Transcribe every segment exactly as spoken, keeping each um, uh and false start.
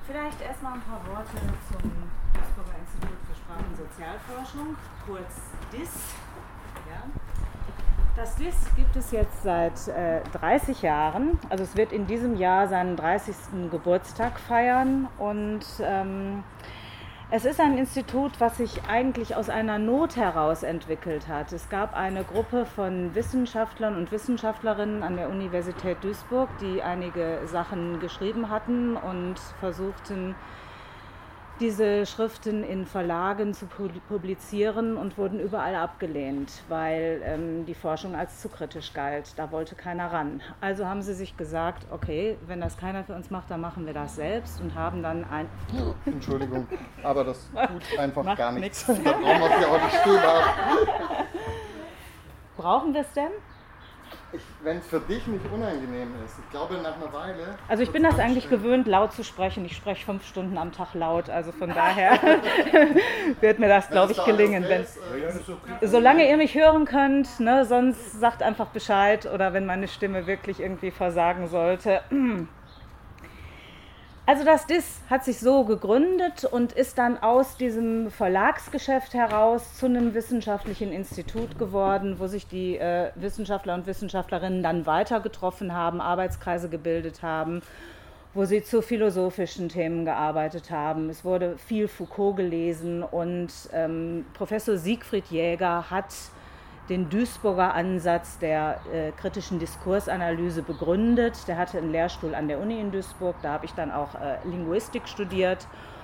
Vielleicht erstmal ein paar Worte zum Duisburger Institut für Sprach- und Sozialforschung, kurz D I S. Ja. Das D I S gibt es jetzt seit äh, dreißig Jahren, also es wird in diesem Jahr seinen dreißigsten Geburtstag feiern und ähm, es ist ein Institut, was sich eigentlich aus einer Not heraus entwickelt hat. Es gab eine Gruppe von Wissenschaftlern und Wissenschaftlerinnen an der Universität Duisburg, die einige Sachen geschrieben hatten und versuchten, diese Schriften in Verlagen zu publizieren und wurden überall abgelehnt, weil ähm, die Forschung als zu kritisch galt. Da wollte keiner ran. Also haben sie sich gesagt, okay, wenn das keiner für uns macht, dann machen wir das selbst und haben dann ein... Entschuldigung, aber das tut einfach Macht gar nichts. nichts. Da brauchen wir es ja auch nicht stehen haben. Brauchen wir es denn? Wenn es für dich nicht unangenehm ist, ich glaube nach einer Weile... Also ich bin das eigentlich gewöhnt, laut zu sprechen. Ich spreche fünf Stunden am Tag laut, also von daher wird mir das, glaube ich, gelingen. Wenn's, solange ihr mich hören könnt, ne, sonst sagt einfach Bescheid oder wenn meine Stimme wirklich irgendwie versagen sollte. Also das D I S hat sich so gegründet und ist dann aus diesem Verlagsgeschäft heraus zu einem wissenschaftlichen Institut geworden, wo sich die äh, Wissenschaftler und Wissenschaftlerinnen dann weiter getroffen haben, Arbeitskreise gebildet haben, wo sie zu philosophischen Themen gearbeitet haben. Es wurde viel Foucault gelesen und ähm, Professor Siegfried Jäger hat den Duisburger Ansatz der äh, kritischen Diskursanalyse begründet. Der hatte einen Lehrstuhl an der Uni in Duisburg, da habe ich dann auch äh, Linguistik studiert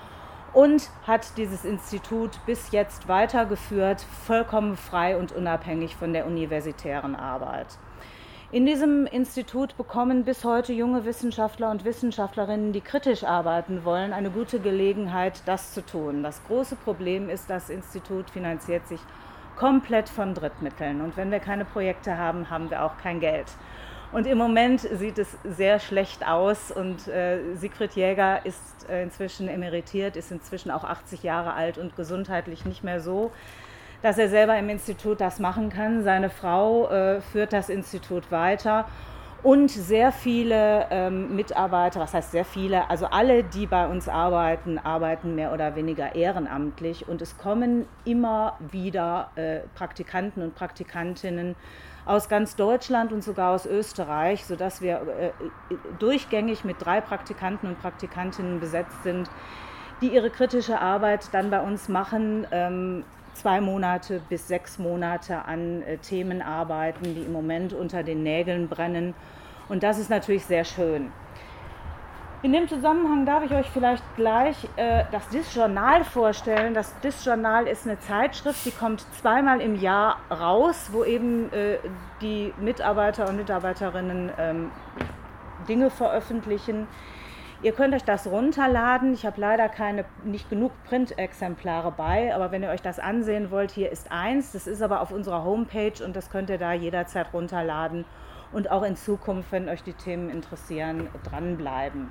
und hat dieses Institut bis jetzt weitergeführt, vollkommen frei und unabhängig von der universitären Arbeit. In diesem Institut bekommen bis heute junge Wissenschaftler und Wissenschaftlerinnen, die kritisch arbeiten wollen, eine gute Gelegenheit, das zu tun. Das große Problem ist, das Institut finanziert sich komplett von Drittmitteln. Und wenn wir keine Projekte haben, haben wir auch kein Geld. Und im Moment sieht es sehr schlecht aus und äh, Siegfried Jäger ist äh, inzwischen emeritiert, ist inzwischen auch achtzig Jahre alt und gesundheitlich nicht mehr so, dass er selber im Institut das machen kann. Seine Frau äh, führt das Institut weiter. Und sehr viele ähm, Mitarbeiter, was heißt sehr viele, also alle, die bei uns arbeiten, arbeiten mehr oder weniger ehrenamtlich. Und es kommen immer wieder äh, Praktikanten und Praktikantinnen aus ganz Deutschland und sogar aus Österreich, sodass wir äh, durchgängig mit drei Praktikanten und Praktikantinnen besetzt sind, die ihre kritische Arbeit dann bei uns machen, ähm, zwei Monate bis sechs Monate an äh, Themen arbeiten, die im Moment unter den Nägeln brennen. Und das ist natürlich sehr schön. In dem Zusammenhang darf ich euch vielleicht gleich äh, das D I S-Journal vorstellen. Das D I S-Journal ist eine Zeitschrift, die kommt zweimal im Jahr raus, wo eben äh, die Mitarbeiter und Mitarbeiterinnen ähm, Dinge veröffentlichen. Ihr könnt euch das runterladen. Ich habe leider keine, nicht genug Printexemplare bei, aber wenn ihr euch das ansehen wollt, hier ist eins. Das ist aber auf unserer Homepage und das könnt ihr da jederzeit runterladen und auch in Zukunft, wenn euch die Themen interessieren, dranbleiben.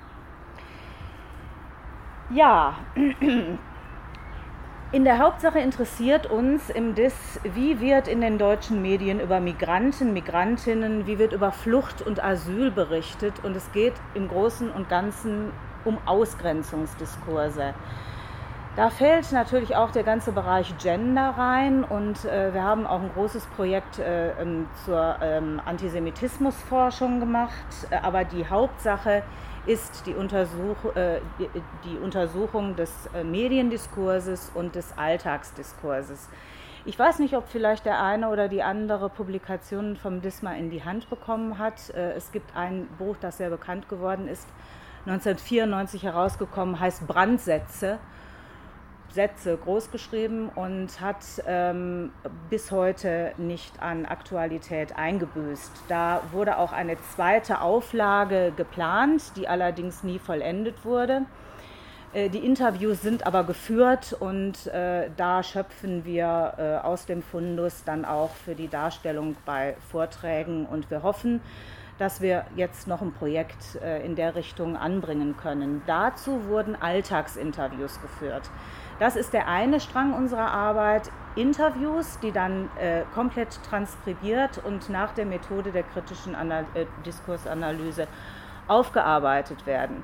Ja, in der Hauptsache interessiert uns im D I S, wie wird in den deutschen Medien über Migranten, Migrantinnen, wie wird über Flucht und Asyl berichtet und es geht im Großen und Ganzen um Ausgrenzungsdiskurse. Da fällt natürlich auch der ganze Bereich Gender rein und äh, wir haben auch ein großes Projekt äh, zur ähm, Antisemitismusforschung gemacht, äh, aber die Hauptsache ist die, Untersuch, äh, die, die Untersuchung des äh, Mediendiskurses und des Alltagsdiskurses. Ich weiß nicht, ob vielleicht der eine oder die andere Publikationen vom D I S mal in die Hand bekommen hat. Äh, es gibt ein Buch, das sehr bekannt geworden ist, neunzehnhundertvierundneunzig herausgekommen, heißt Brandsätze. Sätze großgeschrieben und hat ähm, bis heute nicht an Aktualität eingebüßt. Da wurde auch eine zweite Auflage geplant, die allerdings nie vollendet wurde. Äh, die Interviews sind aber geführt und äh, da schöpfen wir äh, aus dem Fundus dann auch für die Darstellung bei Vorträgen und wir hoffen, dass wir jetzt noch ein Projekt äh, in der Richtung anbringen können. Dazu wurden Alltagsinterviews geführt. Das ist der eine Strang unserer Arbeit, Interviews, die dann äh, komplett transkribiert und nach der Methode der kritischen Anal- äh, Diskursanalyse aufgearbeitet werden.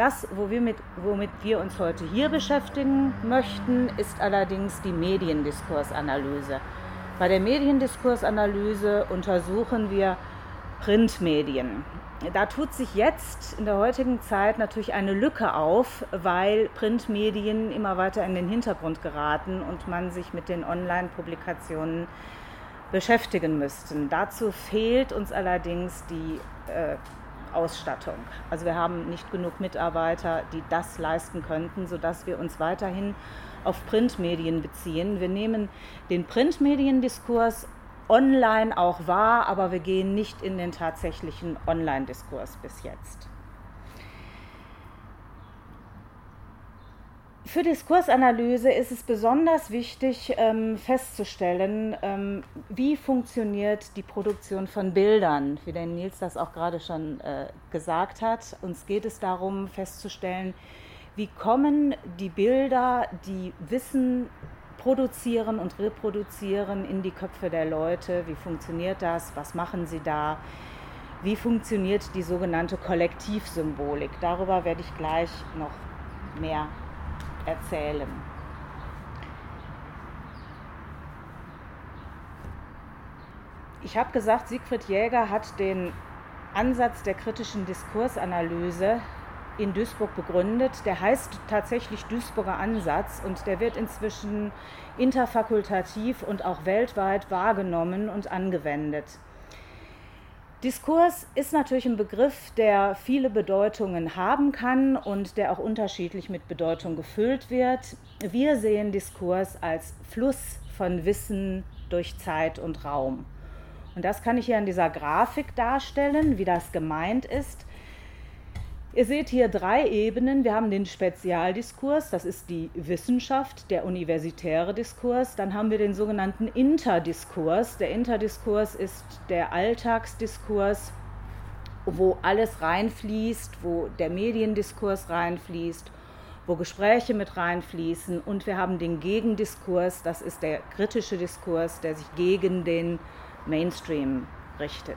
Das, wo wir mit, womit wir uns heute hier beschäftigen möchten, ist allerdings die Mediendiskursanalyse. Bei der Mediendiskursanalyse untersuchen wir Printmedien. Da tut sich jetzt in der heutigen Zeit natürlich eine Lücke auf, weil Printmedien immer weiter in den Hintergrund geraten und man sich mit den Online-Publikationen beschäftigen müsste. Dazu fehlt uns allerdings die äh, Ausstattung. Also wir haben nicht genug Mitarbeiter, die das leisten könnten, sodass wir uns weiterhin auf Printmedien beziehen. Wir nehmen den Printmediendiskurs online auch wahr, aber wir gehen nicht in den tatsächlichen Online-Diskurs bis jetzt. Für Diskursanalyse ist es besonders wichtig ähm, festzustellen, ähm, wie funktioniert die Produktion von Bildern, wie der Nils das auch gerade schon äh, gesagt hat. Uns geht es darum festzustellen, wie kommen die Bilder, die Wissen produzieren und reproduzieren, in die Köpfe der Leute, wie funktioniert das, was machen sie da, wie funktioniert die sogenannte Kollektivsymbolik. Darüber werde ich gleich noch mehr erzählen. Ich habe gesagt, Siegfried Jäger hat den Ansatz der kritischen Diskursanalyse in Duisburg begründet. Der heißt tatsächlich Duisburger Ansatz und der wird inzwischen interfakultativ und auch weltweit wahrgenommen und angewendet. Diskurs ist natürlich ein Begriff, der viele Bedeutungen haben kann und der auch unterschiedlich mit Bedeutung gefüllt wird. Wir sehen Diskurs als Fluss von Wissen durch Zeit und Raum. Und das kann ich hier an dieser Grafik darstellen, wie das gemeint ist. Ihr seht hier drei Ebenen. Wir haben den Spezialdiskurs, das ist die Wissenschaft, der universitäre Diskurs. Dann haben wir den sogenannten Interdiskurs. Der Interdiskurs ist der Alltagsdiskurs, wo alles reinfließt, wo der Mediendiskurs reinfließt, wo Gespräche mit reinfließen. Und wir haben den Gegendiskurs, das ist der kritische Diskurs, der sich gegen den Mainstream richtet.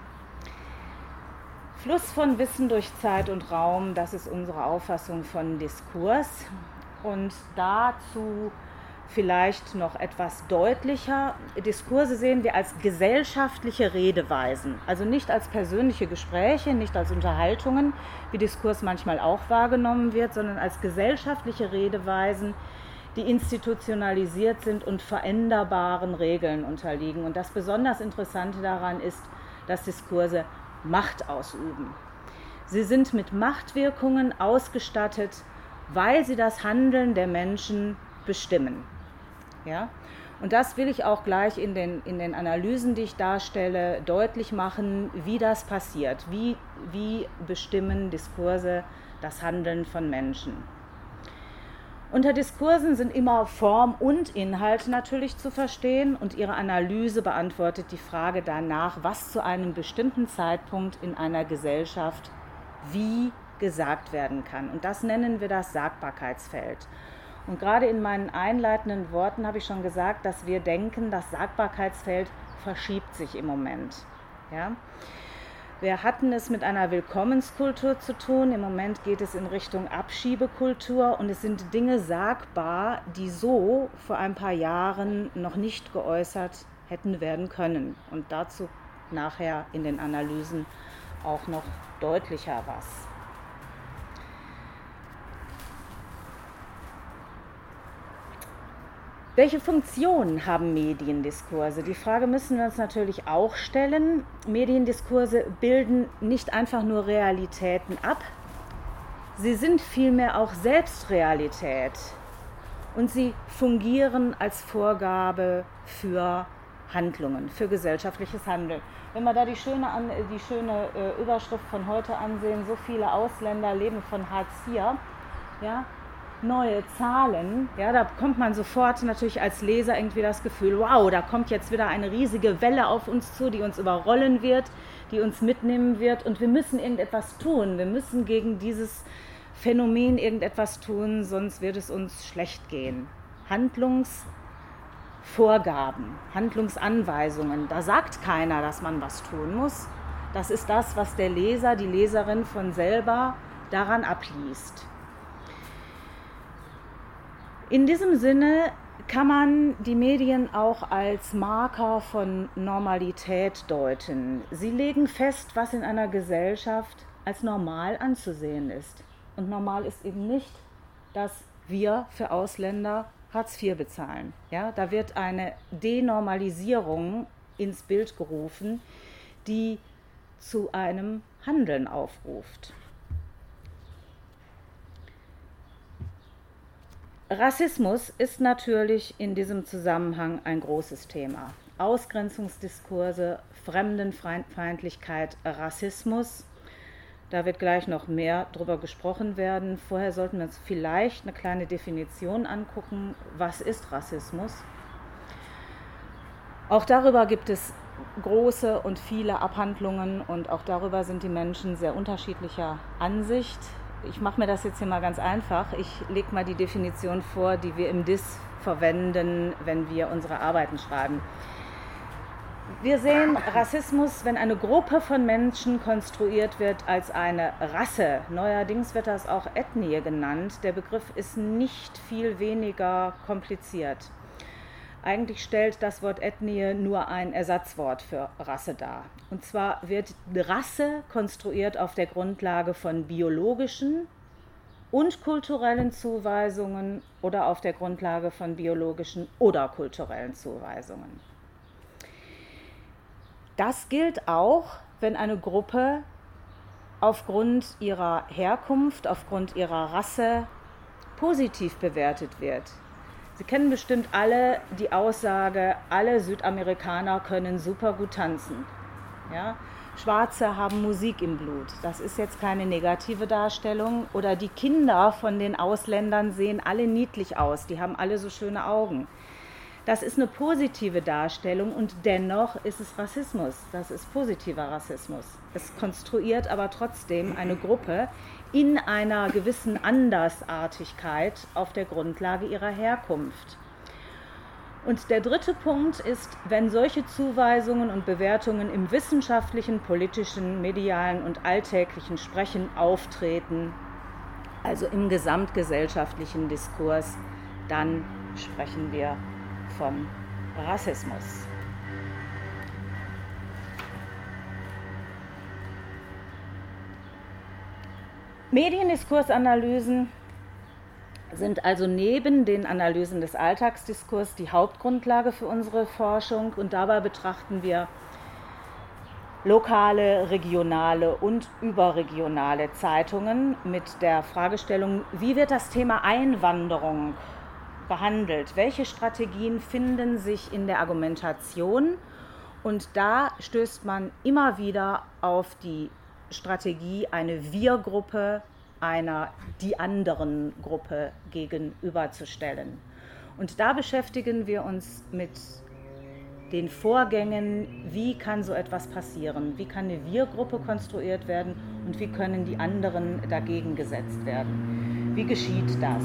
Fluss von Wissen durch Zeit und Raum, das ist unsere Auffassung von Diskurs. Und dazu vielleicht noch etwas deutlicher. Diskurse sehen wir als gesellschaftliche Redeweisen, also nicht als persönliche Gespräche, nicht als Unterhaltungen, wie Diskurs manchmal auch wahrgenommen wird, sondern als gesellschaftliche Redeweisen, die institutionalisiert sind und veränderbaren Regeln unterliegen. Und das besonders Interessante daran ist, dass Diskurse Macht ausüben. Sie sind mit Machtwirkungen ausgestattet, weil sie das Handeln der Menschen bestimmen. Ja? Und das will ich auch gleich in den, in den Analysen, die ich darstelle, deutlich machen, wie das passiert. Wie, wie bestimmen Diskurse das Handeln von Menschen? Unter Diskursen sind immer Form und Inhalt natürlich zu verstehen und ihre Analyse beantwortet die Frage danach, was zu einem bestimmten Zeitpunkt in einer Gesellschaft wie gesagt werden kann. Und das nennen wir das Sagbarkeitsfeld. Und gerade in meinen einleitenden Worten habe ich schon gesagt, dass wir denken, das Sagbarkeitsfeld verschiebt sich im Moment. Ja? Wir hatten es mit einer Willkommenskultur zu tun. Im Moment geht es in Richtung Abschiebekultur und es sind Dinge sagbar, die so vor ein paar Jahren noch nicht geäußert hätten werden können. Und dazu nachher in den Analysen auch noch deutlicher was. Welche Funktion haben Mediendiskurse? Die Frage müssen wir uns natürlich auch stellen. Mediendiskurse bilden nicht einfach nur Realitäten ab, sie sind vielmehr auch selbst Realität und sie fungieren als Vorgabe für Handlungen, für gesellschaftliches Handeln. Wenn wir da die schöne, die schöne Überschrift von heute ansehen, so viele Ausländer leben von Hartz vier, ja, neue Zahlen, ja, da bekommt man sofort natürlich als Leser irgendwie das Gefühl, wow, da kommt jetzt wieder eine riesige Welle auf uns zu, die uns überrollen wird, die uns mitnehmen wird und wir müssen irgendetwas tun, wir müssen gegen dieses Phänomen irgendetwas tun, sonst wird es uns schlecht gehen. Handlungsvorgaben, Handlungsanweisungen, da sagt keiner, dass man was tun muss. Das ist das, was der Leser, die Leserin von selber daran abliest. In diesem Sinne kann man die Medien auch als Marker von Normalität deuten. Sie legen fest, was in einer Gesellschaft als normal anzusehen ist. Und normal ist eben nicht, dass wir für Ausländer Hartz vier bezahlen. Ja, da wird eine Denormalisierung ins Bild gerufen, die zu einem Handeln aufruft. Rassismus ist natürlich in diesem Zusammenhang ein großes Thema. Ausgrenzungsdiskurse, Fremdenfeindlichkeit, Rassismus, da wird gleich noch mehr drüber gesprochen werden. Vorher sollten wir uns vielleicht eine kleine Definition angucken, was ist Rassismus? Auch darüber gibt es große und viele Abhandlungen und auch darüber sind die Menschen sehr unterschiedlicher Ansicht. Ich mache mir das jetzt hier mal ganz einfach. Ich lege mal die Definition vor, die wir im D I S verwenden, wenn wir unsere Arbeiten schreiben. Wir sehen Rassismus, wenn eine Gruppe von Menschen konstruiert wird als eine Rasse. Neuerdings wird das auch Ethnie genannt. Der Begriff ist nicht viel weniger kompliziert. Eigentlich stellt das Wort Ethnie nur ein Ersatzwort für Rasse dar. Und zwar wird Rasse konstruiert auf der Grundlage von biologischen und kulturellen Zuweisungen oder auf der Grundlage von biologischen oder kulturellen Zuweisungen. Das gilt auch, wenn eine Gruppe aufgrund ihrer Herkunft, aufgrund ihrer Rasse positiv bewertet wird. Sie kennen bestimmt alle die Aussage, alle Südamerikaner können super gut tanzen. Ja? Schwarze haben Musik im Blut. Das ist jetzt keine negative Darstellung. Oder die Kinder von den Ausländern sehen alle niedlich aus, die haben alle so schöne Augen. Das ist eine positive Darstellung und dennoch ist es Rassismus. Das ist positiver Rassismus. Es konstruiert aber trotzdem eine Gruppe in einer gewissen Andersartigkeit auf der Grundlage ihrer Herkunft. Und der dritte Punkt ist, wenn solche Zuweisungen und Bewertungen im wissenschaftlichen, politischen, medialen und alltäglichen Sprechen auftreten, also im gesamtgesellschaftlichen Diskurs, dann sprechen wir vom Rassismus. Mediendiskursanalysen sind also neben den Analysen des Alltagsdiskurs die Hauptgrundlage für unsere Forschung und dabei betrachten wir lokale, regionale und überregionale Zeitungen mit der Fragestellung, wie wird das Thema Einwanderung behandelt? Welche Strategien finden sich in der Argumentation? Und da stößt man immer wieder auf die Strategie, eine Wir-Gruppe einer die anderen Gruppe gegenüberzustellen. Und da beschäftigen wir uns mit den Vorgängen, wie kann so etwas passieren, wie kann eine Wir-Gruppe konstruiert werden und wie können die anderen dagegen gesetzt werden. Wie geschieht das?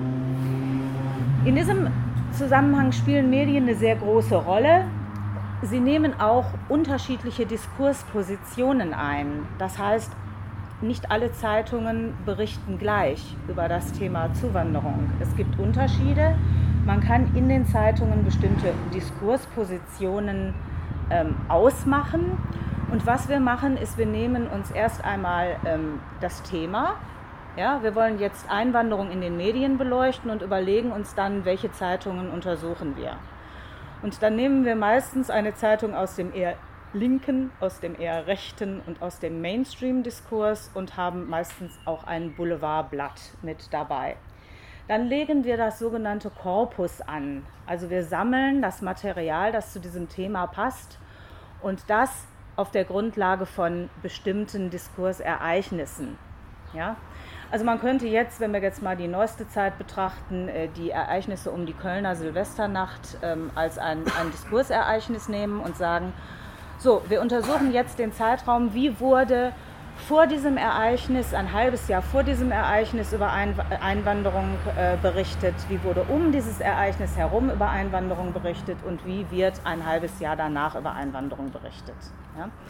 In diesem Zusammenhang spielen Medien eine sehr große Rolle. Sie nehmen auch unterschiedliche Diskurspositionen ein. Das heißt, nicht alle Zeitungen berichten gleich über das Thema Zuwanderung. Es gibt Unterschiede. Man kann in den Zeitungen bestimmte Diskurspositionen ähm, ausmachen. Und was wir machen, ist, wir nehmen uns erst einmal ähm, das Thema. Ja, wir wollen jetzt Einwanderung in den Medien beleuchten und überlegen uns dann, welche Zeitungen untersuchen wir. Und dann nehmen wir meistens eine Zeitung aus dem eher linken, aus dem eher rechten und aus dem Mainstream-Diskurs und haben meistens auch ein Boulevardblatt mit dabei. Dann legen wir das sogenannte Korpus an. Also wir sammeln das Material, das zu diesem Thema passt und das auf der Grundlage von bestimmten Diskursereignissen. Ja? Also man könnte jetzt, wenn wir jetzt mal die neueste Zeit betrachten, die Ereignisse um die Kölner Silvesternacht als ein, ein Diskursereignis nehmen und sagen, so, wir untersuchen jetzt den Zeitraum, wie wurde vor diesem Ereignis, ein halbes Jahr vor diesem Ereignis über Einwanderung berichtet, wie wurde um dieses Ereignis herum über Einwanderung berichtet und wie wird ein halbes Jahr danach über Einwanderung berichtet. Ja?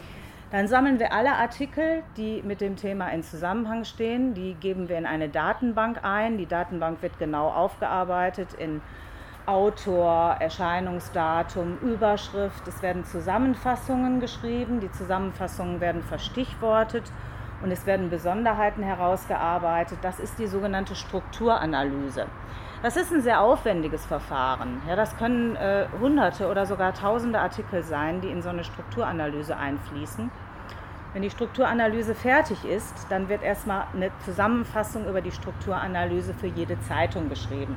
Dann sammeln wir alle Artikel, die mit dem Thema in Zusammenhang stehen, die geben wir in eine Datenbank ein. Die Datenbank wird genau aufgearbeitet in Autor, Erscheinungsdatum, Überschrift. Es werden Zusammenfassungen geschrieben, die Zusammenfassungen werden verstichwortet und es werden Besonderheiten herausgearbeitet. Das ist die sogenannte Strukturanalyse. Das ist ein sehr aufwendiges Verfahren. Ja, das können äh, hunderte oder sogar tausende Artikel sein, die in so eine Strukturanalyse einfließen. Wenn die Strukturanalyse fertig ist, dann wird erstmal eine Zusammenfassung über die Strukturanalyse für jede Zeitung geschrieben.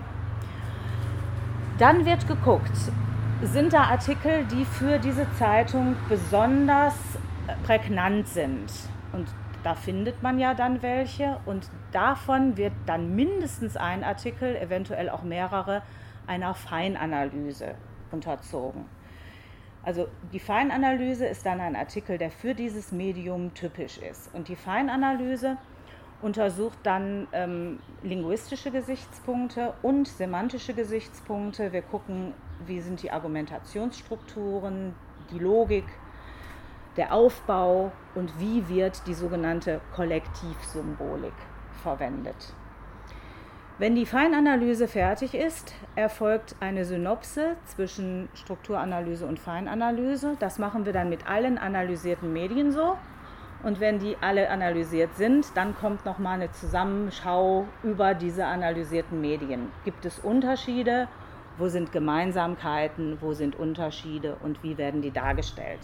Dann wird geguckt, sind da Artikel, die für diese Zeitung besonders prägnant sind. Und da findet man ja dann welche und davon wird dann mindestens ein Artikel, eventuell auch mehrere, einer Feinanalyse unterzogen. Also die Feinanalyse ist dann ein Artikel, der für dieses Medium typisch ist. Und die Feinanalyse untersucht dann ähm, linguistische Gesichtspunkte und semantische Gesichtspunkte. Wir gucken, wie sind die Argumentationsstrukturen, die Logik, der Aufbau und wie wird die sogenannte Kollektivsymbolik verwendet. Wenn die Feinanalyse fertig ist, erfolgt eine Synopse zwischen Strukturanalyse und Feinanalyse. Das machen wir dann mit allen analysierten Medien so. Und wenn die alle analysiert sind, dann kommt nochmal eine Zusammenschau über diese analysierten Medien. Gibt es Unterschiede? Wo sind Gemeinsamkeiten? Wo sind Unterschiede? Und wie werden die dargestellt?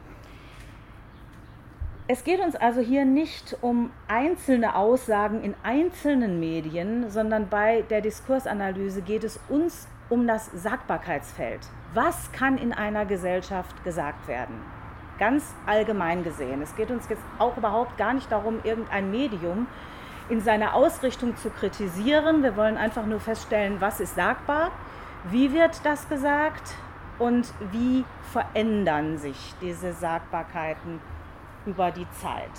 Es geht uns also hier nicht um einzelne Aussagen in einzelnen Medien, sondern bei der Diskursanalyse geht es uns um das Sagbarkeitsfeld. Was kann in einer Gesellschaft gesagt werden? Ganz allgemein gesehen. Es geht uns jetzt auch überhaupt gar nicht darum, irgendein Medium in seiner Ausrichtung zu kritisieren. Wir wollen einfach nur feststellen, was ist sagbar, wie wird das gesagt und wie verändern sich diese Sagbarkeiten über die Zeit.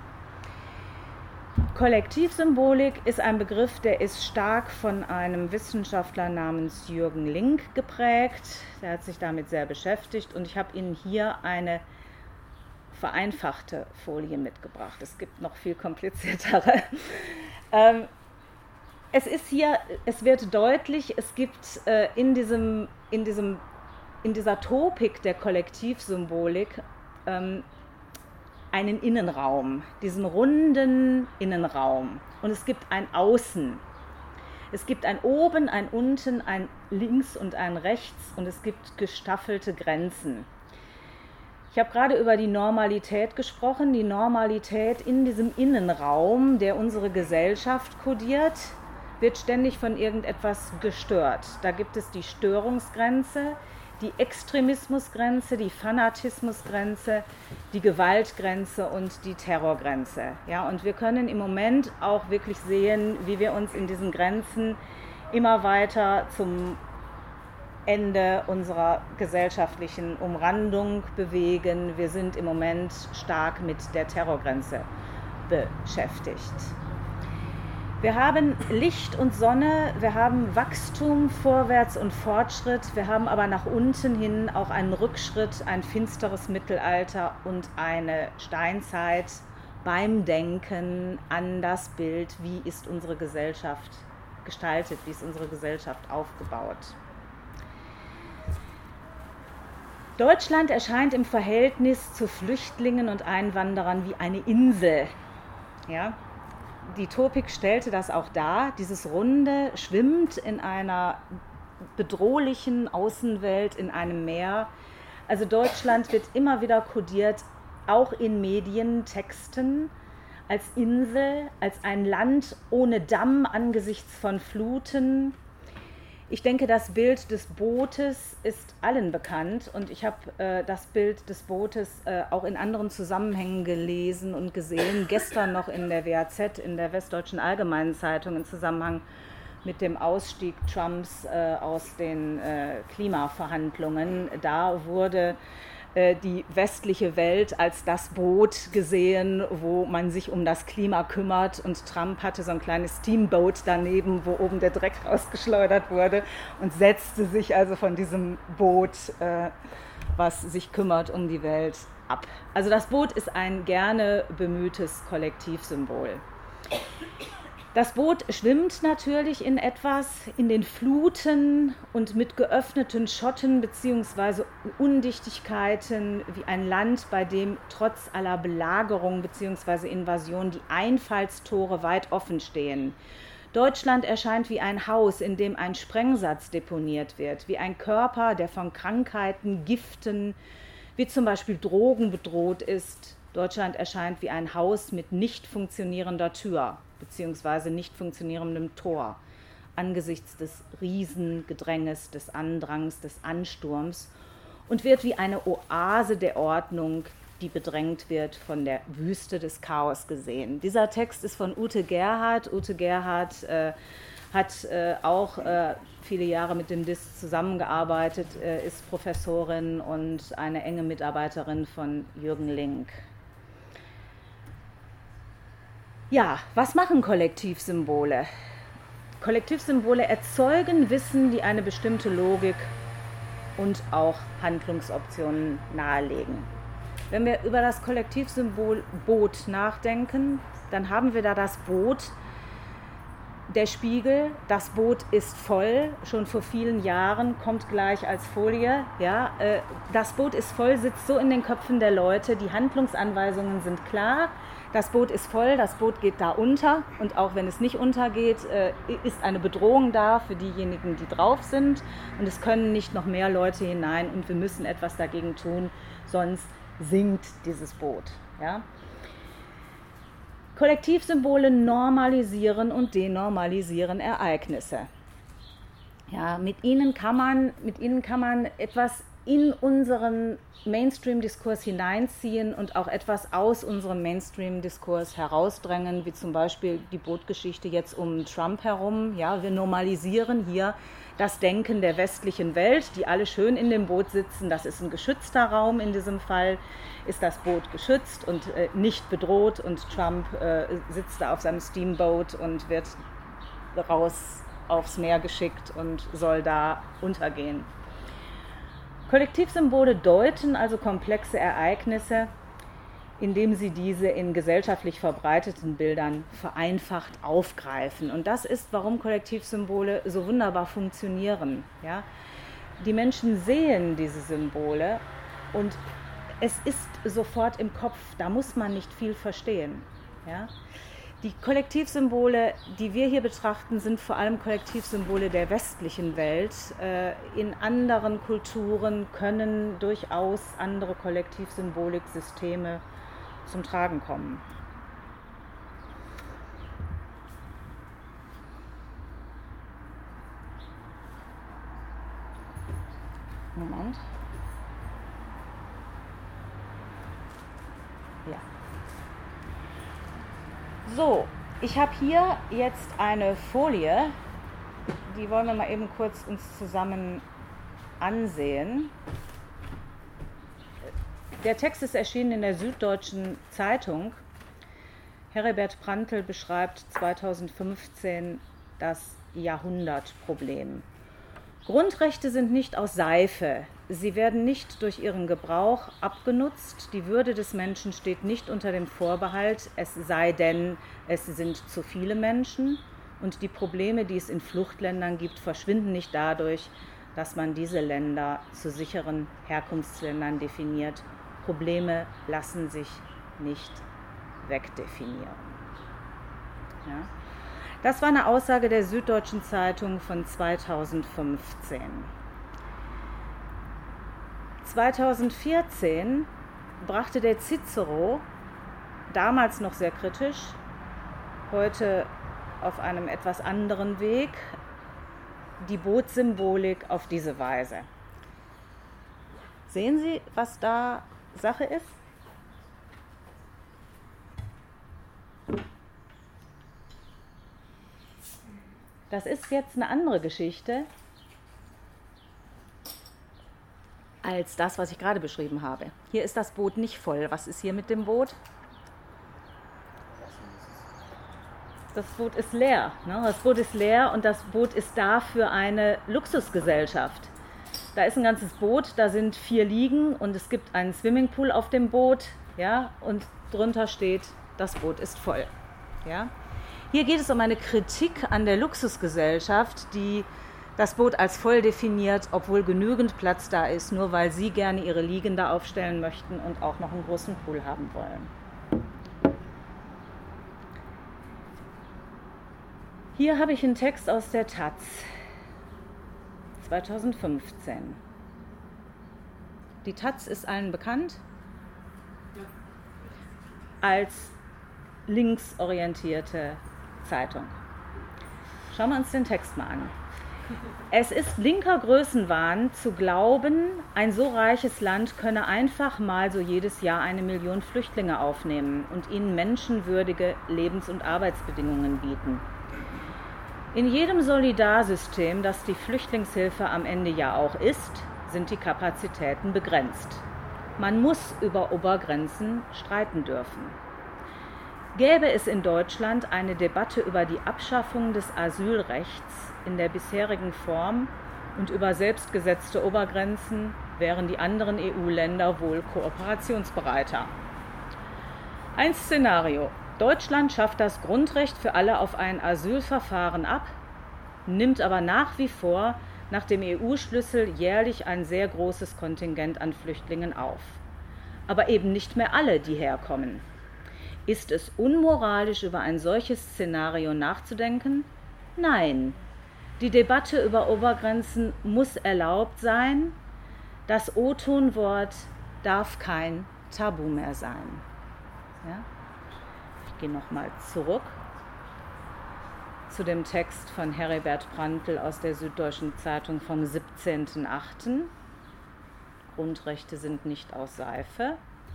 Kollektivsymbolik ist ein Begriff, der ist stark von einem Wissenschaftler namens Jürgen Link geprägt. Der hat sich damit sehr beschäftigt und ich habe Ihnen hier eine vereinfachte Folie mitgebracht. Es gibt noch viel kompliziertere. Ähm, es ist hier, es wird deutlich, es gibt äh, in diesem, in diesem, in dieser Topik der Kollektivsymbolik ähm, einen Innenraum, diesen runden Innenraum. Und es gibt ein Außen. Es gibt ein Oben, ein Unten, ein Links und ein Rechts und es gibt gestaffelte Grenzen. Ich habe gerade über die Normalität gesprochen. Die Normalität in diesem Innenraum, der unsere Gesellschaft kodiert, wird ständig von irgendetwas gestört. Da gibt es die Störungsgrenze, die Extremismusgrenze, die Fanatismusgrenze, die Gewaltgrenze und die Terrorgrenze. Ja, und wir können im Moment auch wirklich sehen, wie wir uns in diesen Grenzen immer weiter zum Ende unserer gesellschaftlichen Umrandung bewegen. Wir sind im Moment stark mit der Terrorgrenze beschäftigt. Wir haben Licht und Sonne, wir haben Wachstum, Vorwärts und Fortschritt, wir haben aber nach unten hin auch einen Rückschritt, ein finsteres Mittelalter und eine Steinzeit beim Denken an das Bild, wie ist unsere Gesellschaft gestaltet, wie ist unsere Gesellschaft aufgebaut. Deutschland erscheint im Verhältnis zu Flüchtlingen und Einwanderern wie eine Insel. Ja? Die Topik stellte das auch dar. Dieses Runde schwimmt in einer bedrohlichen Außenwelt, in einem Meer. Also Deutschland wird immer wieder kodiert, auch in Medientexten, als Insel, als ein Land ohne Damm angesichts von Fluten. Ich denke, das Bild des Bootes ist allen bekannt und ich habe äh, das Bild des Bootes äh, auch in anderen Zusammenhängen gelesen und gesehen. Gestern noch in der W A Z, in der Westdeutschen Allgemeinen Zeitung, im Zusammenhang mit dem Ausstieg Trumps äh, aus den äh, Klimaverhandlungen. Da wurde äh, die westliche Welt als das Boot gesehen, wo man sich um das Klima kümmert. Und Trump hatte so ein kleines Steamboat daneben, wo oben der Dreck rausgeschleudert wurde und setzte sich also von diesem Boot, äh, was sich kümmert um die Welt, ab. Also das Boot ist ein gerne bemühtes Kollektivsymbol. Das Boot schwimmt natürlich in etwas, in den Fluten und mit geöffneten Schotten bzw. Undichtigkeiten wie ein Land, bei dem trotz aller Belagerung bzw. Invasion die Einfallstore weit offen stehen. Deutschland erscheint wie ein Haus, in dem ein Sprengsatz deponiert wird, wie ein Körper, der von Krankheiten, Giften, wie zum Beispiel Drogen bedroht ist. Deutschland erscheint wie ein Haus mit nicht funktionierender Tür bzw. nicht funktionierendem Tor angesichts des Riesengedränges, des Andrangs, des Ansturms und wird wie eine Oase der Ordnung, die bedrängt wird, von der Wüste des Chaos gesehen. Dieser Text ist von Ute Gerhard. Ute Gerhard äh, hat äh, auch äh, viele Jahre mit dem D I S zusammengearbeitet, äh, ist Professorin und eine enge Mitarbeiterin von Jürgen Link. Ja, was machen Kollektivsymbole? Kollektivsymbole erzeugen Wissen, die eine bestimmte Logik und auch Handlungsoptionen nahelegen. Wenn wir über das Kollektivsymbol Boot nachdenken, dann haben wir da das Boot, der Spiegel, das Boot ist voll, schon vor vielen Jahren, kommt gleich als Folie. Ja, äh, das Boot ist voll, sitzt so in den Köpfen der Leute, die Handlungsanweisungen sind klar. Das Boot ist voll, das Boot geht da unter und auch wenn es nicht untergeht, äh, ist eine Bedrohung da für diejenigen, die drauf sind und es können nicht noch mehr Leute hinein und wir müssen etwas dagegen tun, sonst sinkt dieses Boot. Ja? Kollektivsymbole normalisieren und denormalisieren Ereignisse. Ja, mit ihnen kann man, mit ihnen kann man etwas in unseren Mainstream-Diskurs hineinziehen und auch etwas aus unserem Mainstream-Diskurs herausdrängen, wie zum Beispiel die Bootgeschichte jetzt um Trump herum. Ja, wir normalisieren hier das Denken der westlichen Welt, die alle schön in dem Boot sitzen. Das ist ein geschützter Raum in diesem Fall, ist das Boot geschützt und äh, nicht bedroht und Trump äh, sitzt da auf seinem Steamboat und wird raus aufs Meer geschickt und soll da untergehen. Kollektivsymbole deuten also komplexe Ereignisse, indem sie diese in gesellschaftlich verbreiteten Bildern vereinfacht aufgreifen. Und das ist, warum Kollektivsymbole so wunderbar funktionieren. Ja? Die Menschen sehen diese Symbole und es ist sofort im Kopf, da muss man nicht viel verstehen. Ja? Die Kollektivsymbole, die wir hier betrachten, sind vor allem Kollektivsymbole der westlichen Welt. In anderen Kulturen können durchaus andere Kollektivsymboliksysteme zum Tragen kommen. Moment. Ja. So, ich habe hier jetzt eine Folie, die wollen wir mal eben kurz uns zusammen ansehen. Der Text ist erschienen in der Süddeutschen Zeitung. Heribert Prantl beschreibt zweitausendfünfzehn das Jahrhundertproblem. Grundrechte sind nicht aus Seife. Sie werden nicht durch ihren Gebrauch abgenutzt. Die Würde des Menschen steht nicht unter dem Vorbehalt, es sei denn, es sind zu viele Menschen. Und die Probleme, die es in Fluchtländern gibt, verschwinden nicht dadurch, dass man diese Länder zu sicheren Herkunftsländern definiert. Probleme lassen sich nicht wegdefinieren. Ja. Das war eine Aussage der Süddeutschen Zeitung von zweitausendfünfzehn. zweitausendvierzehn brachte der Cicero, damals noch sehr kritisch, heute auf einem etwas anderen Weg, die Bootssymbolik auf diese Weise. Sehen Sie, was da Sache ist? Das ist jetzt eine andere Geschichte als das, was ich gerade beschrieben habe. Hier ist das Boot nicht voll. Was ist hier mit dem Boot? Das Boot ist leer. Ne? Das Boot ist leer und das Boot ist da für eine Luxusgesellschaft. da ist ein ganzes Boot, da sind vier Liegen und es gibt einen Swimmingpool auf dem Boot, ja, und drunter steht, das Boot ist voll. Ja. Hier geht es um eine Kritik an der Luxusgesellschaft, die das Boot als voll definiert, obwohl genügend Platz da ist, nur weil sie gerne ihre Liegen da aufstellen möchten und auch noch einen großen Pool haben wollen. Hier habe ich einen Text aus der Taz, zweitausendfünfzehn. Die Taz ist allen bekannt als linksorientierte Zeitung. Schauen wir uns den Text mal an. Es ist linker Größenwahn zu glauben, ein so reiches Land könne einfach mal so jedes Jahr eine Million Flüchtlinge aufnehmen und ihnen menschenwürdige Lebens- und Arbeitsbedingungen bieten. In jedem Solidarsystem, das die Flüchtlingshilfe am Ende ja auch ist, sind die Kapazitäten begrenzt. Man muss über Obergrenzen streiten dürfen. Gäbe es in Deutschland eine Debatte über die Abschaffung des Asylrechts in der bisherigen Form und über selbstgesetzte Obergrenzen, wären die anderen E U-Länder wohl kooperationsbereiter. Ein Szenario. Deutschland schafft das Grundrecht für alle auf ein Asylverfahren ab, nimmt aber nach wie vor nach dem E U-Schlüssel jährlich ein sehr großes Kontingent an Flüchtlingen auf. Aber eben nicht mehr alle, die herkommen. Ist es unmoralisch, über ein solches Szenario nachzudenken? Nein. Die Debatte über Obergrenzen muss erlaubt sein. Das O-Ton-Wort darf kein Tabu mehr sein. Ja? Ich gehe nochmal zurück zu dem Text von Heribert Prantl aus der Süddeutschen Zeitung vom siebzehnten achten Grundrechte sind nicht aus Seife.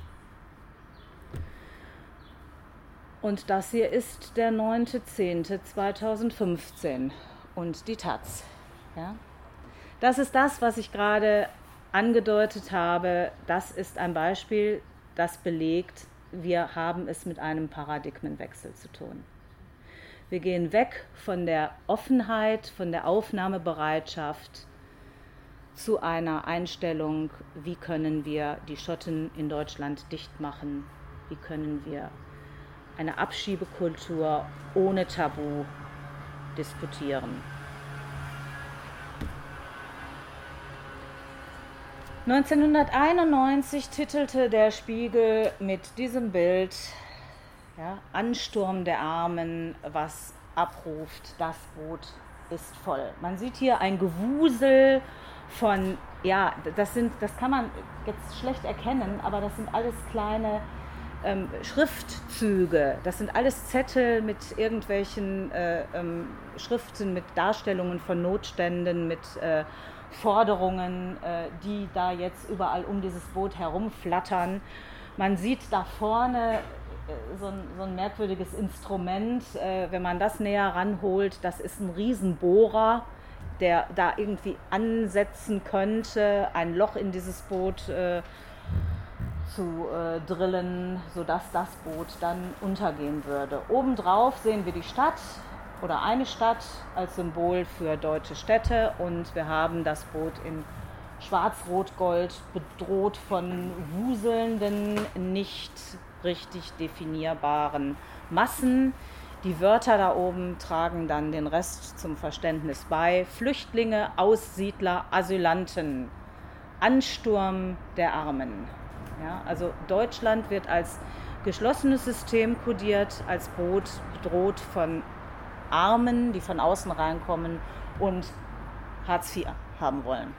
Und das hier ist der neunter zehnter zweitausendfünfzehn und die Taz. Ja? Das ist das, was ich gerade angedeutet habe. Das ist ein Beispiel, das belegt, wir haben es mit einem Paradigmenwechsel zu tun. Wir gehen weg von der Offenheit, von der Aufnahmebereitschaft zu einer Einstellung, wie können wir die Schotten in Deutschland dicht machen, wie können wir eine Abschiebekultur ohne Tabu diskutieren. neunzehnhunderteinundneunzig titelte der Spiegel mit diesem Bild, ja, Ansturm der Armen, was abruft, das Boot ist voll. Man sieht hier ein Gewusel von, ja, das sind, das kann man jetzt schlecht erkennen, aber das sind alles kleine ähm, Schriftzüge, das sind alles Zettel mit irgendwelchen äh, ähm, Schriften, mit Darstellungen von Notständen, mit äh, Forderungen, äh, die da jetzt überall um dieses Boot herumflattern. Man sieht da vorne äh, so, ein, so ein merkwürdiges Instrument, äh, wenn man das näher ranholt, das ist ein Riesenbohrer, der da irgendwie ansetzen könnte, ein Loch in dieses Boot äh, zu äh, drillen, sodass das Boot dann untergehen würde. Obendrauf sehen wir die Stadt oder eine Stadt als Symbol für deutsche Städte und wir haben das Boot in Schwarz-Rot-Gold bedroht von wuselnden, nicht richtig definierbaren Massen. Die Wörter da oben tragen dann den Rest zum Verständnis bei. Flüchtlinge, Aussiedler, Asylanten, Ansturm der Armen. Ja, also Deutschland wird als geschlossenes System kodiert, als Boot bedroht von Armen, die von außen reinkommen und Hartz vier haben wollen.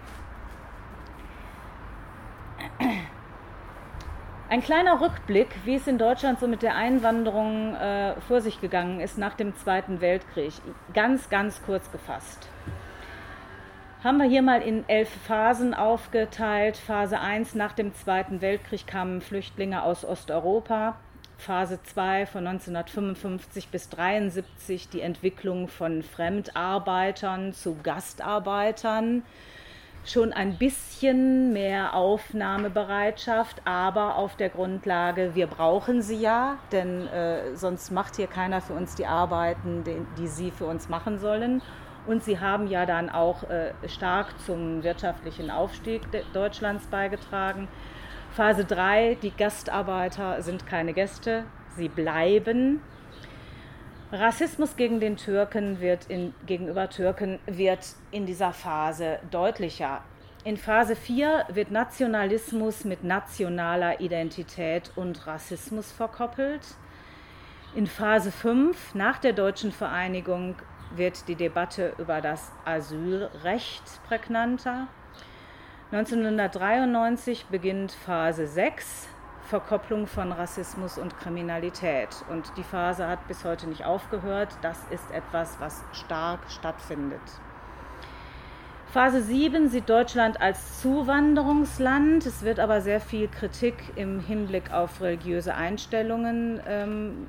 Ein kleiner Rückblick, wie es in Deutschland so mit der Einwanderung äh, vor sich gegangen ist nach dem Zweiten Weltkrieg. Ganz, ganz kurz gefasst. Haben wir hier mal in elf Phasen aufgeteilt. Phase eins, nach dem Zweiten Weltkrieg kamen Flüchtlinge aus Osteuropa. Phase zwei von neunzehnhundertfünfundfünfzig bis neunzehnhundertdreiundsiebzig, die Entwicklung von Fremdarbeitern zu Gastarbeitern. Schon ein bisschen mehr Aufnahmebereitschaft, aber auf der Grundlage, wir brauchen sie ja, denn äh, sonst macht hier keiner für uns die Arbeiten, die, die sie für uns machen sollen. Und sie haben ja dann auch äh, stark zum wirtschaftlichen Aufstieg Deutschlands beigetragen. Phase drei, die Gastarbeiter sind keine Gäste, sie bleiben. Rassismus gegen den Türken wird in, gegenüber Türken wird in dieser Phase deutlicher. In Phase vier wird Nationalismus mit nationaler Identität und Rassismus verkoppelt. In Phase fünf, nach der deutschen Vereinigung, wird die Debatte über das Asylrecht prägnanter. neunzehnhundertdreiundneunzig beginnt Phase sechs, Verkopplung von Rassismus und Kriminalität. Und die Phase hat bis heute nicht aufgehört. Das ist etwas, was stark stattfindet. Phase sieben sieht Deutschland als Zuwanderungsland. Es wird aber sehr viel Kritik im Hinblick auf religiöse Einstellungen ähm,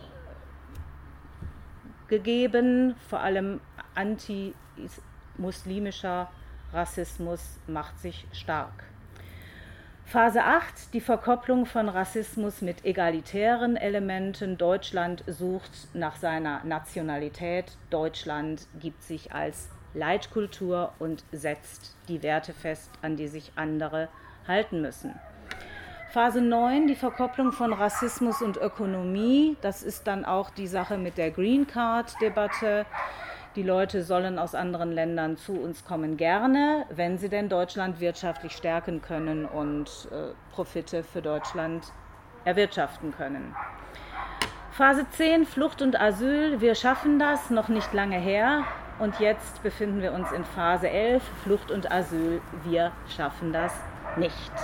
gegeben. Vor allem anti-muslimischer Rassismus macht sich stark. Phase acht, die Verkopplung von Rassismus mit egalitären Elementen. Deutschland sucht nach seiner Nationalität. Deutschland gibt sich als Leitkultur und setzt die Werte fest, an die sich andere halten müssen. Phase neun, die Verkopplung von Rassismus und Ökonomie. Das ist dann auch die Sache mit der Green Card-Debatte. Die Leute sollen aus anderen Ländern zu uns kommen, gerne, wenn sie denn Deutschland wirtschaftlich stärken können und äh, Profite für Deutschland erwirtschaften können. Phase zehn, Flucht und Asyl. Wir schaffen das, noch nicht lange her. Und jetzt befinden wir uns in Phase elf, Flucht und Asyl. Wir schaffen das nicht.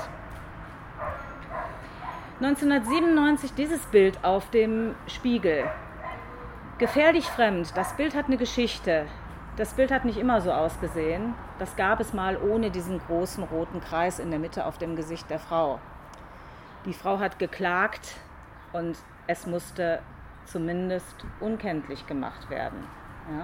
neunzehnhundertsiebenundneunzig dieses Bild auf dem Spiegel. Gefährlich fremd, das Bild hat eine Geschichte. Das Bild hat nicht immer so ausgesehen. Das gab es mal ohne diesen großen roten Kreis in der Mitte auf dem Gesicht der Frau. Die Frau hat geklagt und es musste zumindest unkenntlich gemacht werden. Ja.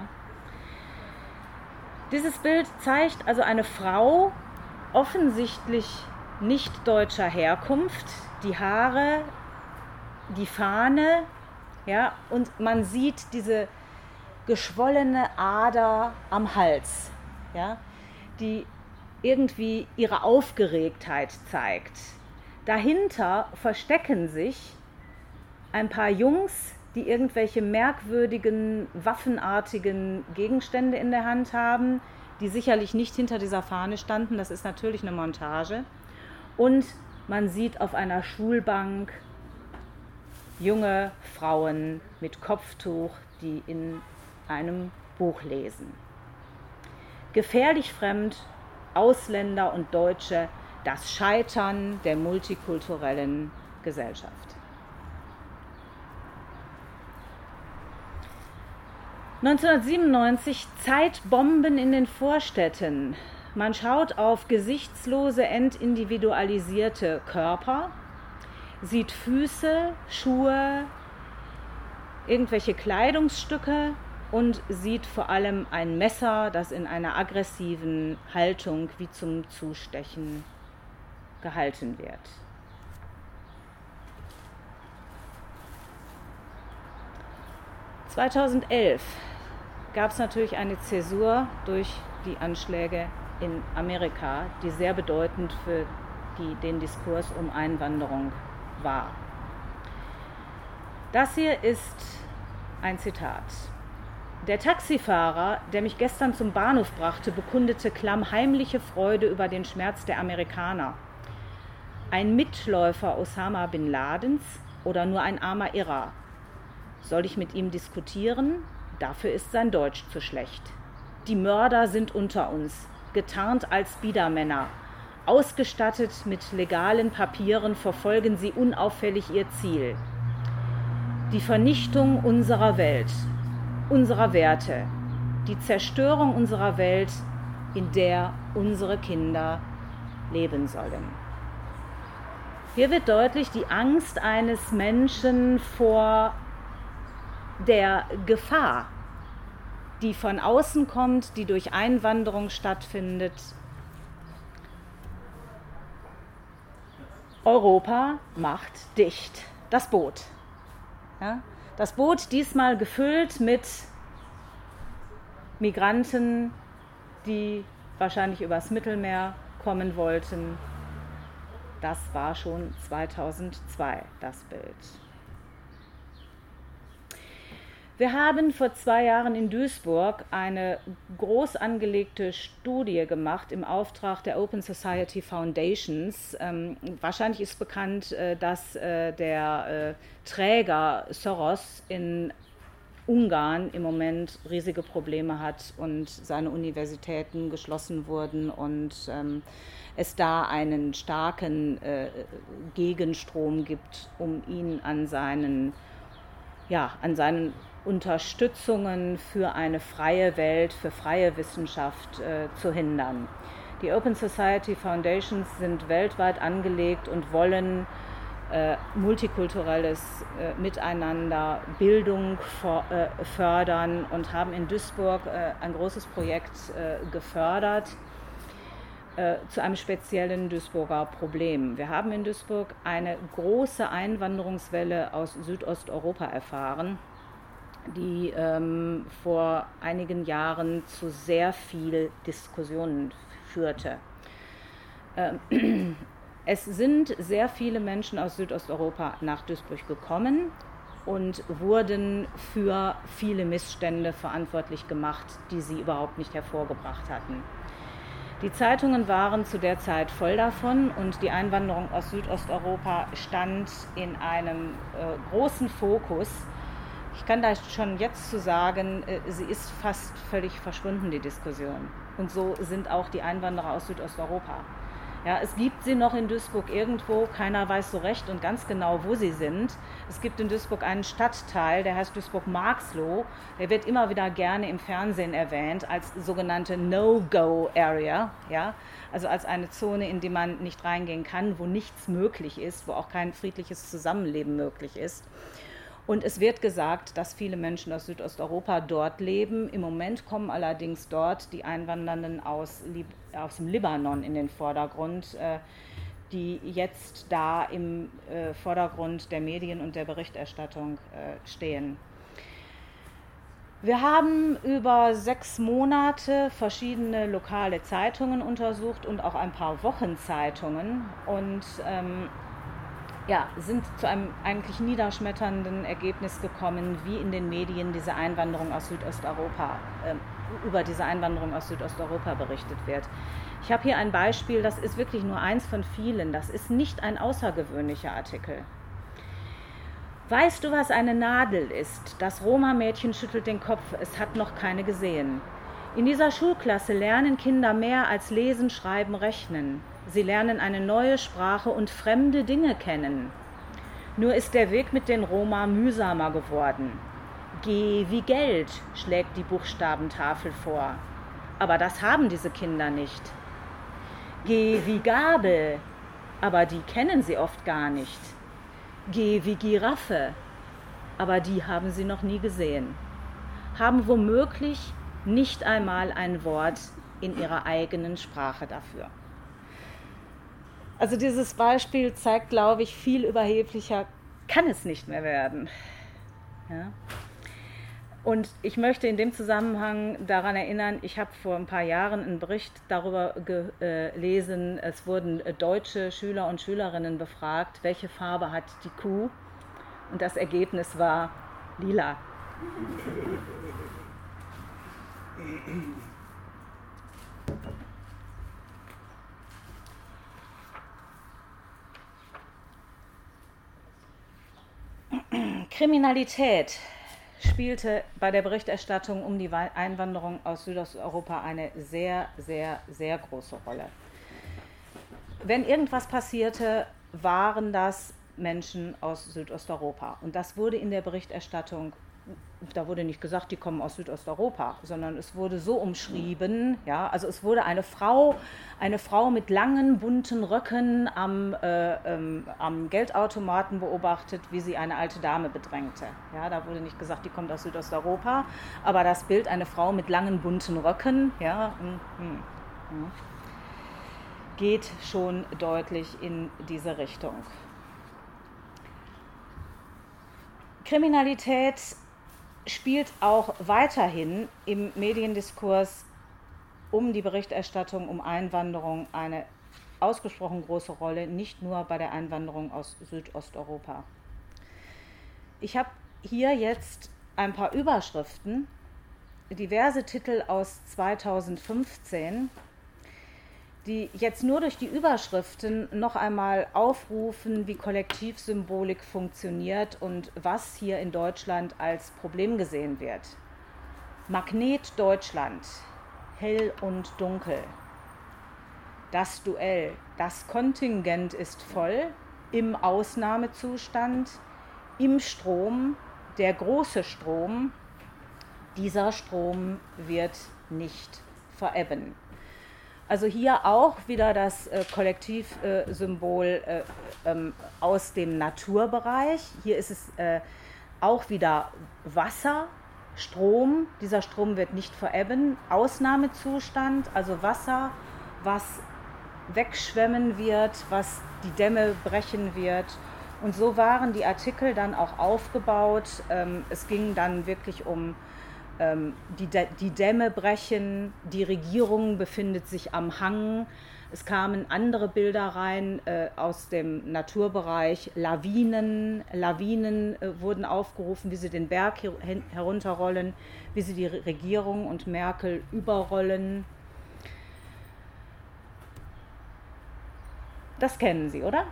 Dieses Bild zeigt also eine Frau, offensichtlich nicht deutscher Herkunft, die Haare, die Fahne, ja, und man sieht diese geschwollene Ader am Hals, ja, die irgendwie ihre Aufgeregtheit zeigt. Dahinter verstecken sich ein paar Jungs, die irgendwelche merkwürdigen, waffenartigen Gegenstände in der Hand haben, die sicherlich nicht hinter dieser Fahne standen. Das ist natürlich eine Montage. Und man sieht auf einer Schulbank junge Frauen mit Kopftuch, die in einem Buch lesen. Gefährlich fremd, Ausländer und Deutsche, das Scheitern der multikulturellen Gesellschaft. neunzehnhundertsiebenundneunzig, Zeitbomben in den Vorstädten. Man schaut auf gesichtslose, entindividualisierte Körper, sieht Füße, Schuhe, irgendwelche Kleidungsstücke und sieht vor allem ein Messer, das in einer aggressiven Haltung wie zum Zustechen gehalten wird. zweitausendelf gab es natürlich eine Zäsur durch die Anschläge in Amerika, die sehr bedeutend für die, den Diskurs um Einwanderung war. Das hier ist ein Zitat. Der Taxifahrer, der mich gestern zum Bahnhof brachte, bekundete klammheimliche Freude über den Schmerz der Amerikaner. Ein Mitläufer Osama bin Ladens oder nur ein armer Irrer? Soll ich mit ihm diskutieren? Dafür ist sein Deutsch zu schlecht. Die Mörder sind unter uns, getarnt als Biedermänner. Ausgestattet mit legalen Papieren verfolgen sie unauffällig ihr Ziel. Die Vernichtung unserer Welt, unserer Werte, die Zerstörung unserer Welt, in der unsere Kinder leben sollen. Hier wird deutlich die Angst eines Menschen vor der Gefahr, die von außen kommt, die durch Einwanderung stattfindet. Europa macht dicht. Das Boot. Ja? Das Boot diesmal gefüllt mit Migranten, die wahrscheinlich übers Mittelmeer kommen wollten. Das war schon zweitausendzwei das Bild. Wir haben vor zwei Jahren in Duisburg eine groß angelegte Studie gemacht im Auftrag der Open Society Foundations. Ähm, wahrscheinlich ist bekannt, äh, dass äh, der äh, Träger Soros in Ungarn im Moment riesige Probleme hat und seine Universitäten geschlossen wurden und ähm, es da einen starken äh, Gegenstrom gibt, um ihn an seinen, ja, an seinen Unterstützungen für eine freie Welt, für freie Wissenschaft äh, zu hindern. Die Open Society Foundations sind weltweit angelegt und wollen äh, multikulturelles äh, Miteinander, Bildung for, äh, fördern und haben in Duisburg äh, ein großes Projekt äh, gefördert äh, zu einem speziellen Duisburger Problem. Wir haben in Duisburg eine große Einwanderungswelle aus Südosteuropa erfahren, die ähm, vor einigen Jahren zu sehr viel Diskussionen führte. Ähm, es sind sehr viele Menschen aus Südosteuropa nach Duisburg gekommen und wurden für viele Missstände verantwortlich gemacht, die sie überhaupt nicht hervorgebracht hatten. Die Zeitungen waren zu der Zeit voll davon und die Einwanderung aus Südosteuropa stand in einem äh, großen Fokus. Ich kann da schon jetzt zu sagen, sie ist fast völlig verschwunden, die Diskussion. Und so sind auch die Einwanderer aus Südosteuropa. Ja, es gibt sie noch in Duisburg irgendwo, keiner weiß so recht und ganz genau, wo sie sind. Es gibt in Duisburg einen Stadtteil, der heißt Duisburg-Marxloh. Der wird immer wieder gerne im Fernsehen erwähnt als sogenannte No-Go-Area. Ja? Also als eine Zone, in die man nicht reingehen kann, wo nichts möglich ist, wo auch kein friedliches Zusammenleben möglich ist. Und es wird gesagt, dass viele Menschen aus Südosteuropa dort leben. Im Moment kommen allerdings dort die Einwandernden aus, Lib- aus dem Libanon in den Vordergrund, äh, die jetzt da im äh, Vordergrund der Medien und der Berichterstattung äh, stehen. Wir haben über sechs Monate verschiedene lokale Zeitungen untersucht und auch ein paar Wochenzeitungen und ähm, ja, sind zu einem eigentlich niederschmetternden Ergebnis gekommen, wie in den Medien diese Einwanderung aus Südosteuropa, äh, über diese Einwanderung aus Südosteuropa berichtet wird. Ich habe hier ein Beispiel, das ist wirklich nur eins von vielen, das ist nicht ein außergewöhnlicher Artikel. Weißt du, was eine Nadel ist? Das Roma-Mädchen schüttelt den Kopf, es hat noch keine gesehen. In dieser Schulklasse lernen Kinder mehr als Lesen, Schreiben, Rechnen. Sie lernen eine neue Sprache und fremde Dinge kennen. Nur ist der Weg mit den Roma mühsamer geworden. G wie Geld, schlägt die Buchstabentafel vor. Aber das haben diese Kinder nicht. G wie Gabel, aber die kennen sie oft gar nicht. G wie Giraffe, aber die haben sie noch nie gesehen. Haben womöglich nicht einmal ein Wort in ihrer eigenen Sprache dafür. Also dieses Beispiel zeigt, glaube ich, viel überheblicher kann es nicht mehr werden. Ja? Und ich möchte in dem Zusammenhang daran erinnern, ich habe vor ein paar Jahren einen Bericht darüber gelesen, es wurden deutsche Schüler und Schülerinnen befragt, welche Farbe hat die Kuh? Und das Ergebnis war lila. Kriminalität spielte bei der Berichterstattung um die Einwanderung aus Südosteuropa eine sehr, sehr, sehr große Rolle. Wenn irgendwas passierte, waren das Menschen aus Südosteuropa. Und das wurde in der Berichterstattung, da wurde nicht gesagt, die kommen aus Südosteuropa, sondern es wurde so umschrieben, ja, also es wurde eine Frau, eine Frau mit langen, bunten Röcken am, äh, ähm, am Geldautomaten beobachtet, wie sie eine alte Dame bedrängte. Ja, da wurde nicht gesagt, die kommt aus Südosteuropa, aber das Bild, eine Frau mit langen, bunten Röcken, ja, mm, mm, mm, geht schon deutlich in diese Richtung. Kriminalität spielt auch weiterhin im Mediendiskurs um die Berichterstattung um Einwanderung eine ausgesprochen große Rolle, nicht nur bei der Einwanderung aus Südosteuropa. Ich habe hier jetzt ein paar Überschriften, diverse Titel aus zweitausendfünfzehn, die jetzt nur durch die Überschriften noch einmal aufrufen, wie Kollektivsymbolik funktioniert und was hier in Deutschland als Problem gesehen wird. Magnet Deutschland, hell und dunkel. Das Duell, das Kontingent ist voll, im Ausnahmezustand, im Strom, der große Strom, dieser Strom wird nicht verebben. Also hier auch wieder das äh, Kollektivsymbol äh, ähm, aus dem Naturbereich. Hier ist es äh, auch wieder Wasser, Strom. Dieser Strom wird nicht verebben. Ausnahmezustand, also Wasser, was wegschwemmen wird, was die Dämme brechen wird. Und so waren die Artikel dann auch aufgebaut. Ähm, es ging dann wirklich um Die, die Dämme brechen, die Regierung befindet sich am Hang. Es kamen andere Bilder rein äh, aus dem Naturbereich, Lawinen. Lawinen äh, wurden aufgerufen, wie sie den Berg her herunterrollen, wie sie die Regierung und Merkel überrollen. Das kennen Sie, oder?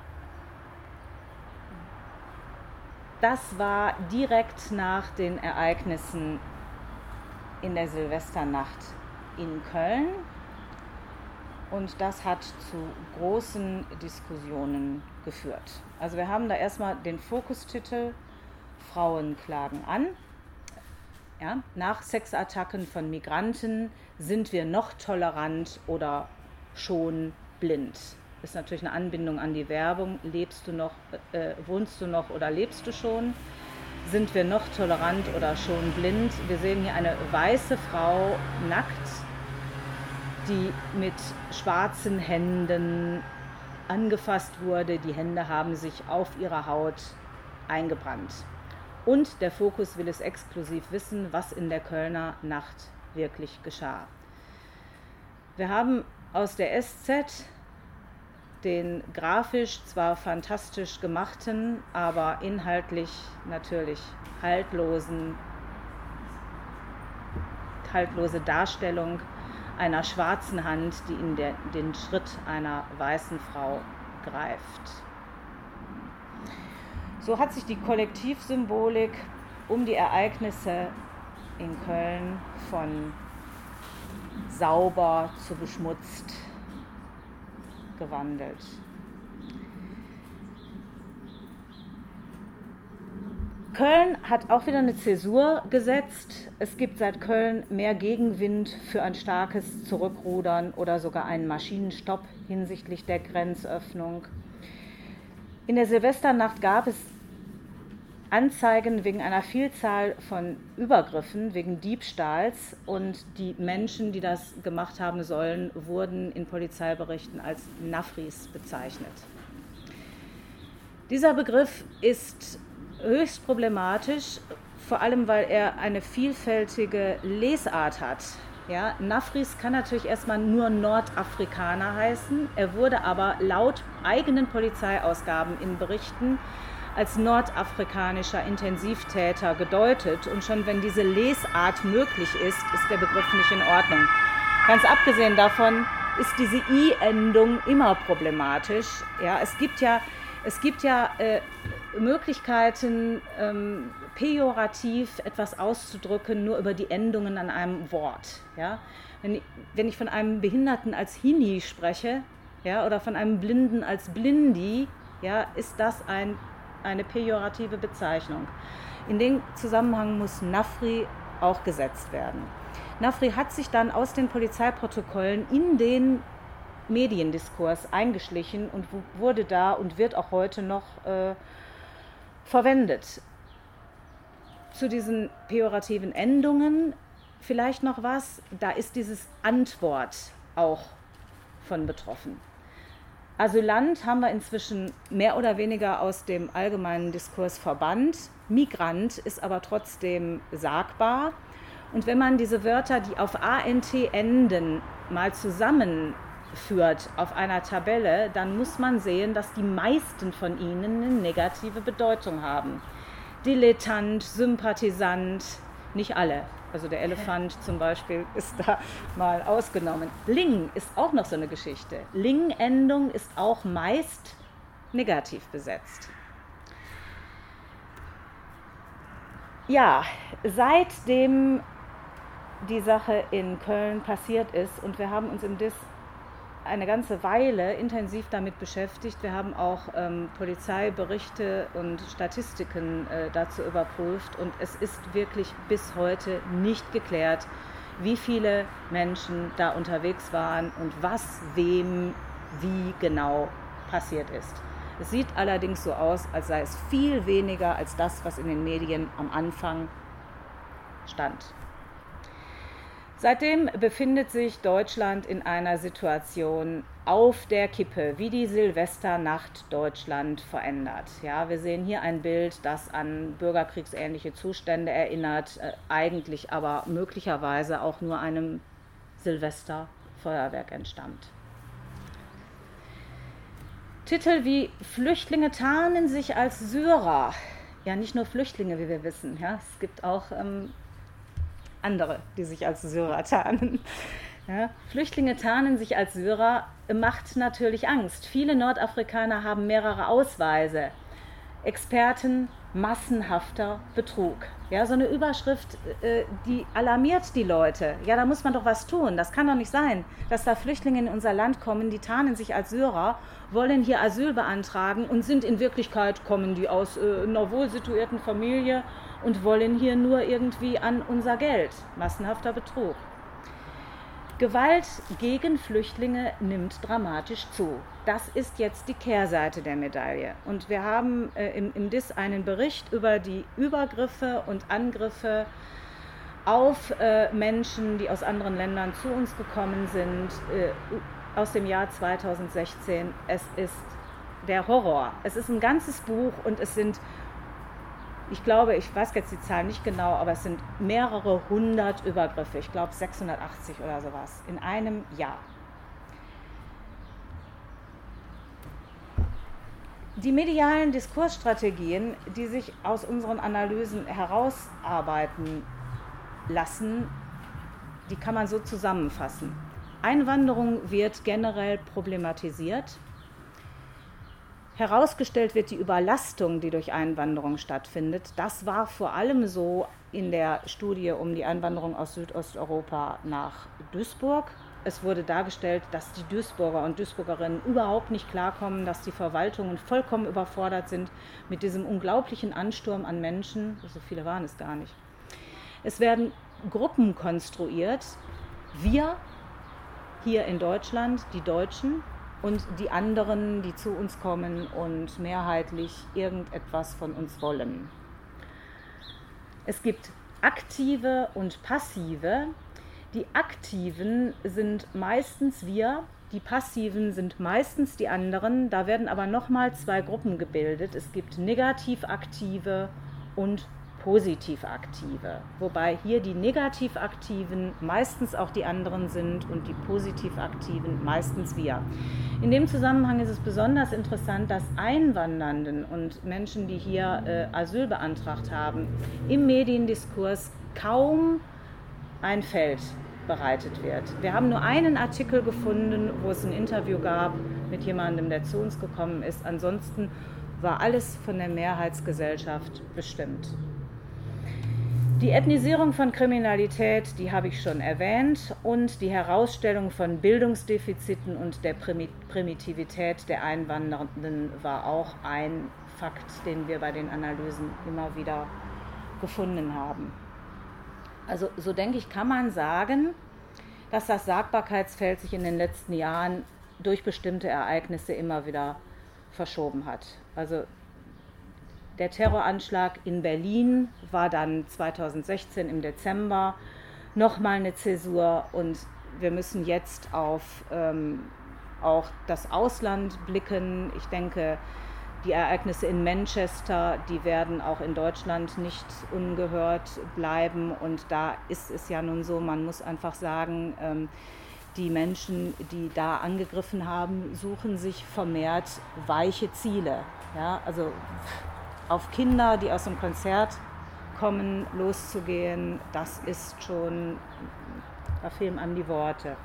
Das war direkt nach den Ereignissen in der Silvesternacht in Köln und das hat zu großen Diskussionen geführt. Also wir haben da erstmal den Fokustitel Frauen klagen an. Ja, nach Sexattacken von Migranten sind wir noch tolerant oder schon blind. Das ist natürlich eine Anbindung an die Werbung. Lebst du noch, äh, wohnst du noch oder lebst du schon? Sind wir noch tolerant oder schon blind? Wir sehen hier eine weiße Frau nackt, die mit schwarzen Händen angefasst wurde. Die Hände haben sich auf ihrer Haut eingebrannt. Und der Fokus will es exklusiv wissen, was in der Kölner Nacht wirklich geschah. Wir haben aus der S Z den grafisch zwar fantastisch gemachten, aber inhaltlich natürlich haltlosen, haltlose Darstellung einer schwarzen Hand, die in der, den Schritt einer weißen Frau greift. So hat sich die Kollektivsymbolik um die Ereignisse in Köln von sauber zu beschmutzt gewandelt. Köln hat auch wieder eine Zäsur gesetzt. Es gibt seit Köln mehr Gegenwind für ein starkes Zurückrudern oder sogar einen Maschinenstopp hinsichtlich der Grenzöffnung. In der Silvesternacht gab es Anzeigen wegen einer Vielzahl von Übergriffen, wegen Diebstahls, und die Menschen, die das gemacht haben sollen, wurden in Polizeiberichten als Nafris bezeichnet. Dieser Begriff ist höchst problematisch, vor allem weil er eine vielfältige Lesart hat. Ja, Nafris kann natürlich erstmal nur Nordafrikaner heißen, er wurde aber laut eigenen Polizeiausgaben in Berichten als nordafrikanischer Intensivtäter gedeutet, und schon wenn diese Lesart möglich ist, ist der Begriff nicht in Ordnung. Ganz abgesehen davon ist diese I-Endung immer problematisch. Ja, es gibt ja, es gibt ja äh, Möglichkeiten, ähm, pejorativ etwas auszudrücken, nur über die Endungen an einem Wort. Ja? Wenn, ich, wenn ich von einem Behinderten als Hini spreche, ja, oder von einem Blinden als Blindi, ja, ist das ein eine pejorative Bezeichnung. In dem Zusammenhang muss Nafri auch gesetzt werden. Nafri hat sich dann aus den Polizeiprotokollen in den Mediendiskurs eingeschlichen und wurde da und wird auch heute noch äh, verwendet. Zu diesen pejorativen Endungen vielleicht noch was, da ist dieses Antwort auch von betroffen. Asylant haben wir inzwischen mehr oder weniger aus dem allgemeinen Diskurs verbannt. Migrant ist aber trotzdem sagbar. Und wenn man diese Wörter, die auf ant enden, mal zusammenführt auf einer Tabelle, dann muss man sehen, dass die meisten von ihnen eine negative Bedeutung haben. Dilettant, Sympathisant, nicht alle. Also der Elefant zum Beispiel ist da mal ausgenommen. Ling ist auch noch so eine Geschichte. Ling-Endung ist auch meist negativ besetzt. Ja, seitdem die Sache in Köln passiert ist und wir haben uns im Dis eine ganze Weile intensiv damit beschäftigt. Wir haben auch ähm, Polizeiberichte und Statistiken äh, dazu überprüft und es ist wirklich bis heute nicht geklärt, wie viele Menschen da unterwegs waren und was wem wie genau passiert ist. Es sieht allerdings so aus, als sei es viel weniger als das, was in den Medien am Anfang stand. Seitdem befindet sich Deutschland in einer Situation auf der Kippe, wie die Silvesternacht Deutschland verändert. Ja, wir sehen hier ein Bild, das an bürgerkriegsähnliche Zustände erinnert, äh, eigentlich aber möglicherweise auch nur einem Silvesterfeuerwerk entstammt. Titel wie Flüchtlinge tarnen sich als Syrer. Ja, nicht nur Flüchtlinge, wie wir wissen. Ja, es gibt auch ähm, andere, die sich als Syrer tarnen. Ja, Flüchtlinge tarnen sich als Syrer, macht natürlich Angst. Viele Nordafrikaner haben mehrere Ausweise. Experten, massenhafter Betrug. Ja, so eine Überschrift, äh, die alarmiert die Leute. Ja, da muss man doch was tun. Das kann doch nicht sein, dass da Flüchtlinge in unser Land kommen, die tarnen sich als Syrer, wollen hier Asyl beantragen und sind in Wirklichkeit, kommen die aus äh, einer wohlsituierten Familie und wollen hier nur irgendwie an unser Geld. Massenhafter Betrug. Gewalt gegen Flüchtlinge nimmt dramatisch zu. Das ist jetzt die Kehrseite der Medaille. Und wir haben äh, im, im Dis einen Bericht über die Übergriffe und Angriffe auf äh, Menschen, die aus anderen Ländern zu uns gekommen sind, äh, aus dem Jahr zweitausendsechzehn. Es ist der Horror. Es ist ein ganzes Buch und es sind, ich glaube, ich weiß jetzt die Zahl nicht genau, aber es sind mehrere hundert Übergriffe. Ich glaube sechshundertachtzig oder sowas in einem Jahr. Die medialen Diskursstrategien, die sich aus unseren Analysen herausarbeiten lassen, die kann man so zusammenfassen. Einwanderung wird generell problematisiert. Herausgestellt wird die Überlastung, die durch Einwanderung stattfindet. Das war vor allem so in der Studie um die Einwanderung aus Südosteuropa nach Duisburg. Es wurde dargestellt, dass die Duisburger und Duisburgerinnen überhaupt nicht klarkommen, dass die Verwaltungen vollkommen überfordert sind mit diesem unglaublichen Ansturm an Menschen. So viele waren es gar nicht. Es werden Gruppen konstruiert. Wir hier in Deutschland, die Deutschen, und die anderen, die zu uns kommen und mehrheitlich irgendetwas von uns wollen. Es gibt aktive und passive. Die Aktiven sind meistens wir, die Passiven sind meistens die anderen. Da werden aber nochmal zwei Gruppen gebildet. Es gibt negativ Aktive und positiv Aktive, wobei hier die negativ Aktiven meistens auch die anderen sind und die positiv Aktiven meistens wir. In dem Zusammenhang ist es besonders interessant, dass Einwandernden und Menschen, die hier äh, Asyl beantragt haben, im Mediendiskurs kaum ein Feld bereitet wird. Wir haben nur einen Artikel gefunden, wo es ein Interview gab mit jemandem, der zu uns gekommen ist. Ansonsten war alles von der Mehrheitsgesellschaft bestimmt. Die Ethnisierung von Kriminalität, die habe ich schon erwähnt, und die Herausstellung von Bildungsdefiziten und der Primitivität der Einwandernden war auch ein Fakt, den wir bei den Analysen immer wieder gefunden haben. Also so denke ich, kann man sagen, dass das Sagbarkeitsfeld sich in den letzten Jahren durch bestimmte Ereignisse immer wieder verschoben hat. Also der Terroranschlag in Berlin war dann zweitausendsechzehn im Dezember nochmal eine Zäsur und wir müssen jetzt auf, ähm, auch das Ausland blicken. Ich denke, die Ereignisse in Manchester, die werden auch in Deutschland nicht ungehört bleiben. Und da ist es ja nun so, man muss einfach sagen, ähm, die Menschen, die da angegriffen haben, suchen sich vermehrt weiche Ziele. Ja, also auf Kinder, die aus dem Konzert kommen, loszugehen, das ist schon, da fehlen einem die Worte.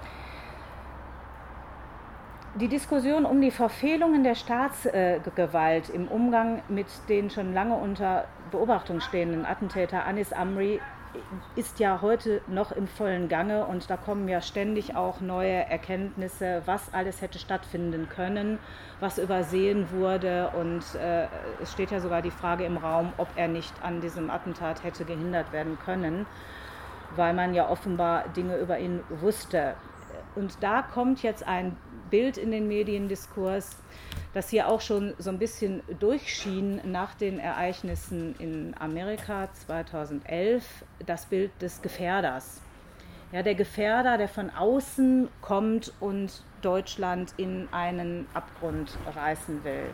Die Diskussion um die Verfehlungen der Staatsgewalt im Umgang mit den schon lange unter Beobachtung stehenden Attentäter Anis Amri ist ja heute noch im vollen Gange und da kommen ja ständig auch neue Erkenntnisse, was alles hätte stattfinden können, was übersehen wurde und äh, es steht ja sogar die Frage im Raum, ob er nicht an diesem Attentat hätte gehindert werden können, weil man ja offenbar Dinge über ihn wusste. Und da kommt jetzt ein Bild in den Mediendiskurs, das hier auch schon so ein bisschen durchschien nach den Ereignissen in Amerika zweitausendelf, das Bild des Gefährders. Ja, der Gefährder, der von außen kommt und Deutschland in einen Abgrund reißen will.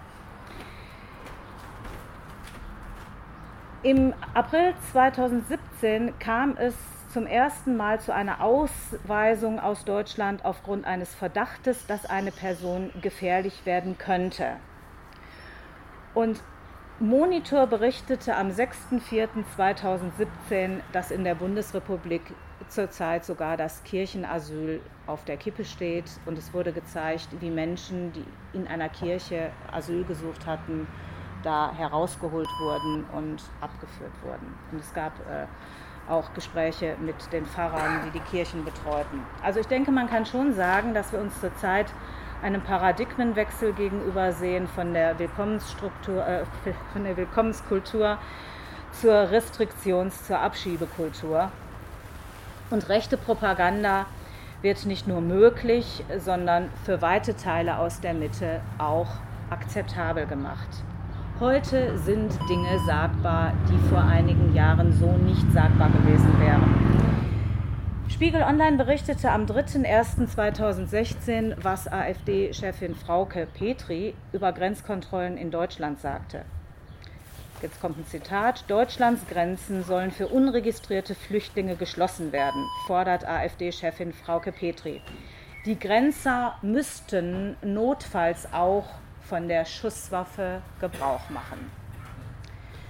Im April zweitausendsiebzehn kam es zum ersten Mal zu einer Ausweisung aus Deutschland aufgrund eines Verdachtes, dass eine Person gefährlich werden könnte. Und Monitor berichtete am sechster vierter zweitausendsiebzehn, dass in der Bundesrepublik zurzeit sogar das Kirchenasyl auf der Kippe steht und es wurde gezeigt, wie Menschen, die in einer Kirche Asyl gesucht hatten, da herausgeholt wurden und abgeführt wurden. Und es gab äh, auch Gespräche mit den Pfarrern, die die Kirchen betreuten. Also ich denke, man kann schon sagen, dass wir uns zurzeit einem Paradigmenwechsel gegenüber sehen von der Willkommensstruktur, äh, von der Willkommenskultur zur Restriktions-, zur Abschiebekultur. Und rechte Propaganda wird nicht nur möglich, sondern für weite Teile aus der Mitte auch akzeptabel gemacht. Heute sind Dinge sagbar, die vor einigen Jahren so nicht sagbar gewesen wären. Spiegel Online berichtete am dritter erster zweitausendsechzehn, was AfD-Chefin Frauke Petry über Grenzkontrollen in Deutschland sagte. Jetzt kommt ein Zitat: Deutschlands Grenzen sollen für unregistrierte Flüchtlinge geschlossen werden, fordert AfD-Chefin Frauke Petry. Die Grenzer müssten notfalls auch von der Schusswaffe Gebrauch machen.